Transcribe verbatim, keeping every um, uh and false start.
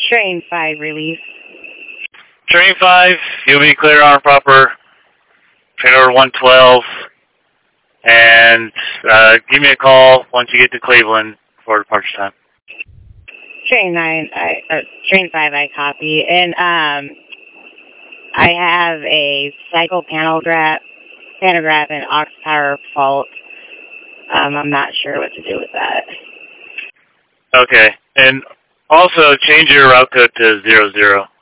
Train five release. Train five, you'll be clear on proper train order one twelve, and uh, give me a call once you get to Cleveland for departure time. Train nine, I, uh, train five, I copy. And um, I have a cycle panel graph, pantograph and aux power fault. Um, I'm not sure what to do with that. Okay, and also change your route code to zero zero.